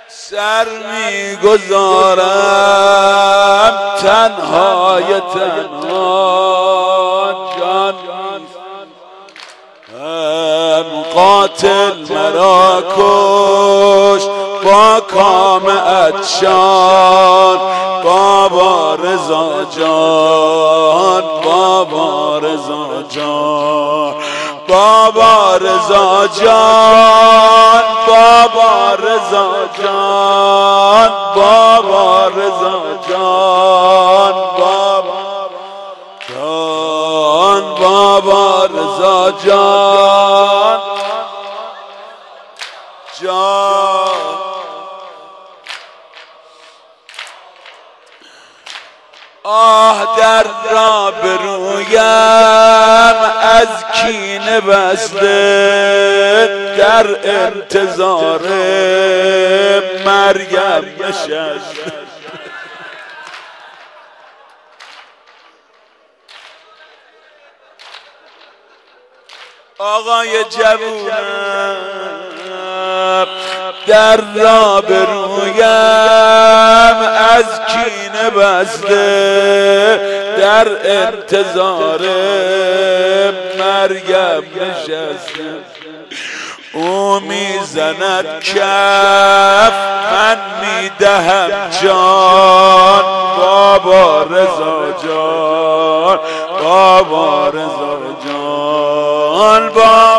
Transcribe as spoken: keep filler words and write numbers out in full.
سر میگذارم تنهای تنها جان قاتل مرا کش با کام عطشان بابا رضا جان بابا رضا جان بابا رضا جان بابا رضا جان بابا رضا جان بابا جان بابا رضا جان جان آه در را برویم از کینه بسته در انتظار مریم نشسته آقای جوونم در را برویم از کینه بسته در انتظار مریم نشسته او میزند کف من میدهم جان بابا رضا جان بابا رضا جان بابا